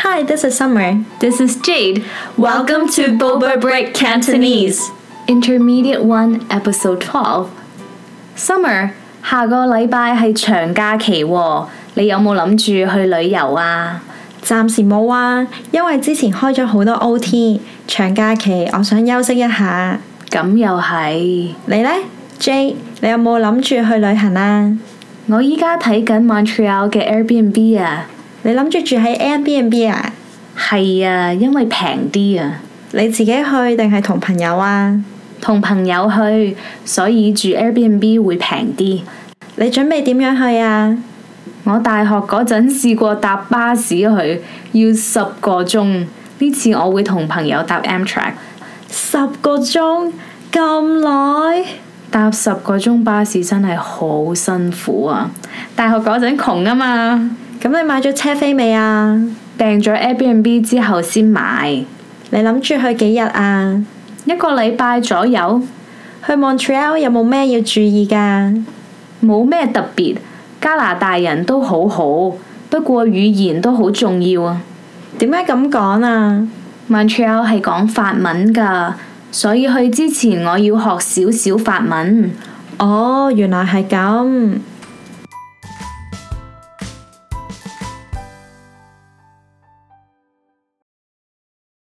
Hi, this is Summer. This is Jade. Welcome to Boba Break Cantonese. Intermediate 1, Episode 12. Summer, 下個禮拜係長假期喎，你有冇諗住去旅遊啊？ 暫時冇啊，因為之前開咗好多 OT， 長假期我想休息一下。 咁又係。 你呢 Jade， 你有冇諗住去旅行啊？ 我依家睇緊 Montreal 嘅 Airbnb 啊。 你諗住住喺 Airbnb 啊？ 係啊，因為平啲啊。 你自己去定係同朋友啊？ 同朋友去，所以住 Airbnb 會平啲。 你準備點樣去啊？ 我大學嗰陣試過搭巴士去，要10個鐘。呢次我會同朋友搭 Amtrak。 10個鐘？咁耐？ 搭10個鐘巴士真係好辛苦啊！大學嗰陣窮啊嘛。 咁你買咗車飛未啊？ 訂咗 Airbnb 之後先買。 你諗住去幾日啊 ？1個禮拜左右。 去 Montreal 有冇咩要注意㗎？ 冇咩特別，加拿大人都好好，不過語言都好重要啊。 點解咁講啊？ Montreal 係講法文㗎，所以去之前我要學少少法文。 哦，原來係咁。